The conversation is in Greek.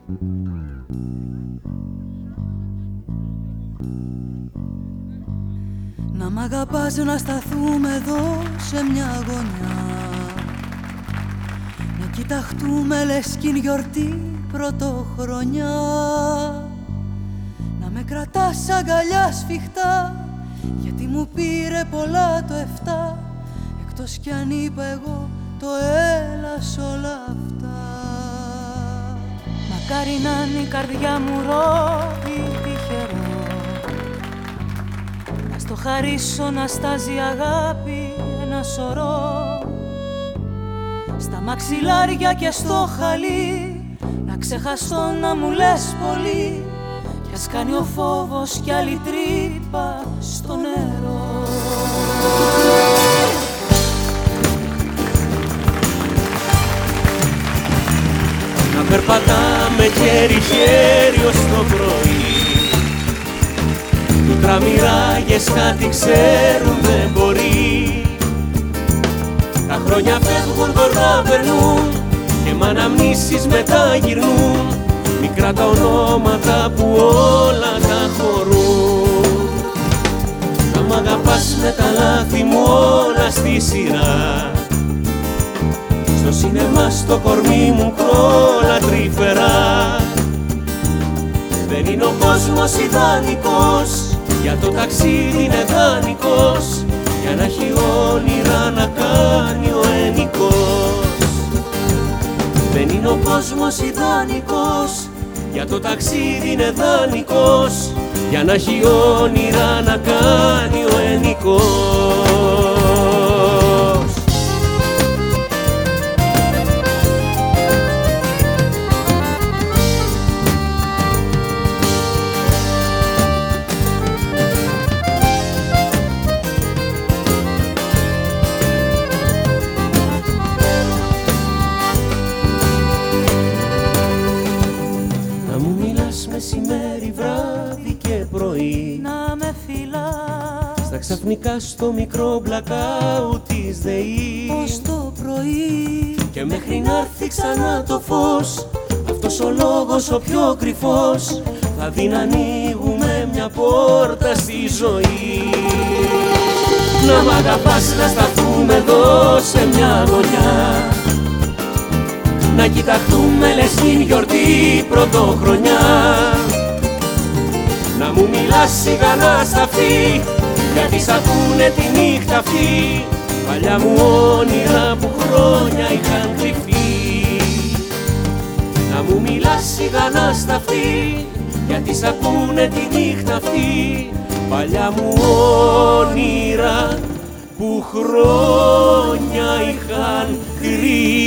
Να μ' αγαπάς, να σταθούμε εδώ σε μια γωνιά, να κοιταχτούμε λες κι είναι γιορτή πρωτοχρονιά, να με κρατάς αγκαλιά σφιχτά, γιατί μου πήρε πολλά το 7, εκτός κι αν είπα εγώ το έλα σ' όλα αυτά. Μακάρι να είναι η καρδιά μου ρόδι τυχερό, να στο χαρίσω να στάζει αγάπη ένα σωρό, στα μαξιλάρια και στο χαλί, να ξεχαστώ να μου λες πολύ, κι ας κάνει ο φόβος κι άλλη τρύπα στο νερό. Να περπατάμε χέρι-χέρι ως το πρωί, του τραμμυράγες κάτι ξέρουν δεν μπορεί. Τα χρόνια φεύγουν, γοργά περνούν και μ' αναμνήσεις μετά γυρνούν, μικρά τα ονόματα που όλα τα χωρούν. Να μ' αγαπάς με τα λάθη μου όλα στη σειρά, στο σινεμά στο κορμί μου κρόλα τρυφερά. Δεν είναι ο κόσμος ιδανικός, για το ταξίδι είναι δανεικός, για να έχει όνειρα να κάνει ο ενικός. Δεν είναι ο κόσμος ιδανικός, για το ταξίδι είναι δανεικός, για να έχει όνειρα να κάνει ο ενικός. Μεσημέρι, βράδυ και πρωί, να με φυλάς στα ξαφνικά στο μικρό blackout της ΔΕΗ, ως το πρωί, και μέχρι να έρθει ξανά το φως, αυτός ο λόγος ο πιο κρυφός, θα δει να ανοίγουμε μια πόρτα στη ζωή. Να μ' αγαπάς, να σταθούμε εδώ σε μια γωνιά, να κοιταχτούμε λες κι είναι γιορτή πρωτοχρονιά, να μου μιλάς σιγανά στα αυτή, γιατί σ' ακούνε τη νύχτα αυτή, παλιά μου όνειρα που χρόνια είχαν κρυφτεί. Να μου μιλάς σιγανά στα αυτή, γιατί σ' ακούνε τη νύχτα αυτή, παλιά μου όνειρα που χρόνια είχαν κρυφτεί.